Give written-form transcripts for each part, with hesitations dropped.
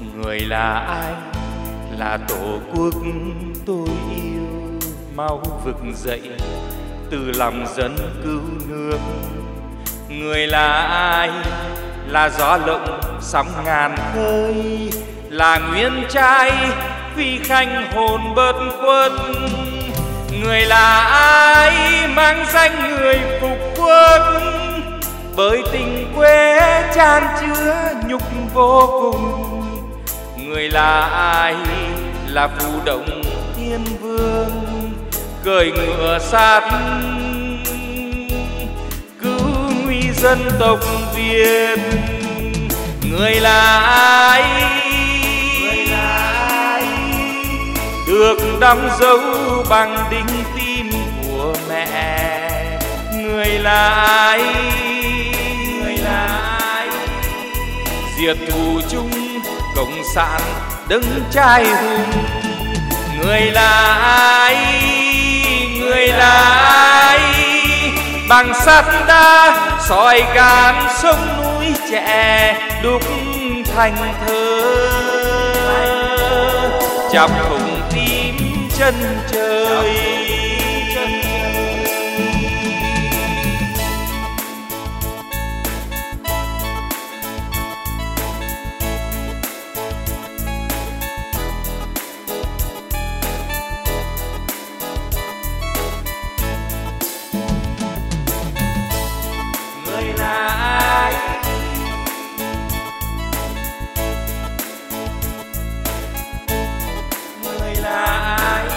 Người là ai? Là tổ quốc tôi yêu, mau vực dậy từ lòng dân cứu nước. Người là ai? Là gió lộng sóng ngàn khơi, là nguyên trai phi khanh hồn bớt khuất. Người là ai? Mang danh người phục quốc, bởi tình quê chan chứa nhục vô cùng. Người là ai? Là phù động thiên vương, cởi ngựa sát cứu nguy dân tộc Việt. Người là ai? Người là ai? Được đóng dấu bằng đinh tim của mẹ. Người là ai? Người là ai? Diệt thù chung cộng sản đứng trai hùng. Người là ai? Người là ai? Bằng sắt đá soi gan sông núi trẻ đúc thành thơ, chạm thùng tim chân trời. Người là ai? Người là ai?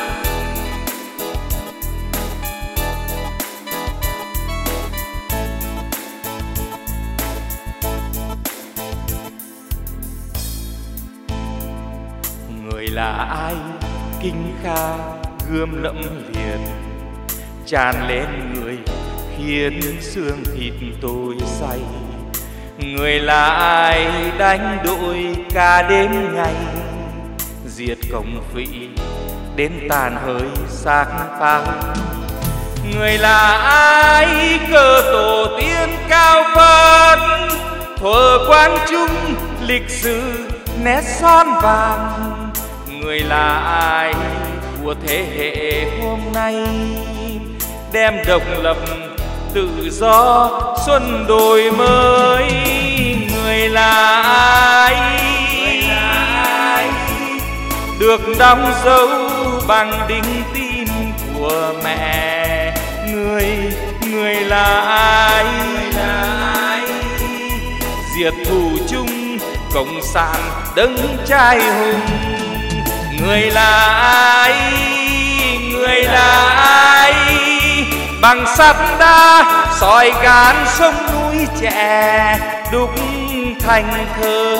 Người là ai? Kinh kha gươm lẫm liệt tràn lên người, khiến xương thịt tôi say. Người là ai? Đánh đội cả đêm ngày, diệt cổng phỉ đến tàn hơi xác pháo. Người là ai? Cơ tổ tiên cao phất thuở quang trung lịch sử nét son vàng. Người là ai? Của thế hệ hôm nay đem độc lập tự do xuân đổi mới. Người là ai? Người là ai? Được đóng dấu bằng đinh tim của mẹ. Người là ai? Người là ai? Diệt thù chung cộng sản đấng trai hùng. Người là ai? Người là ai? Bằng sắt đá soi gan sông núi trẻ đúc thành thơ,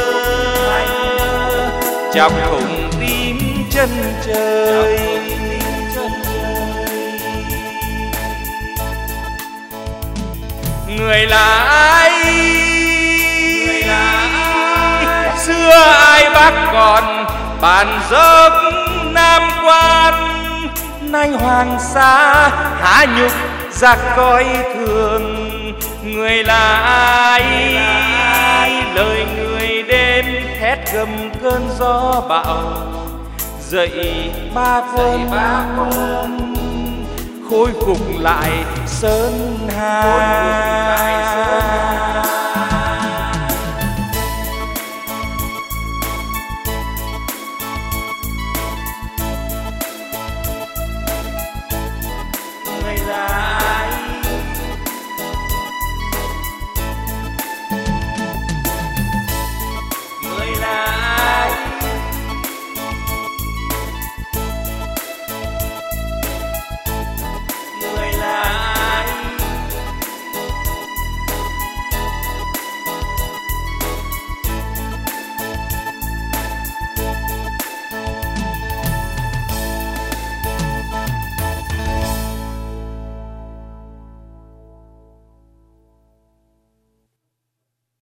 chạm thùng tim chân trời. Người là ai? Người là ai? Xưa ai bác còn bàn dốc Nam Quan, nay Hoàng Sa hạ nhục giặc coi thường. Người là ai? Lời người đến thét gầm cơn gió bão, dậy ba con khôi phục lại Sơn Hà.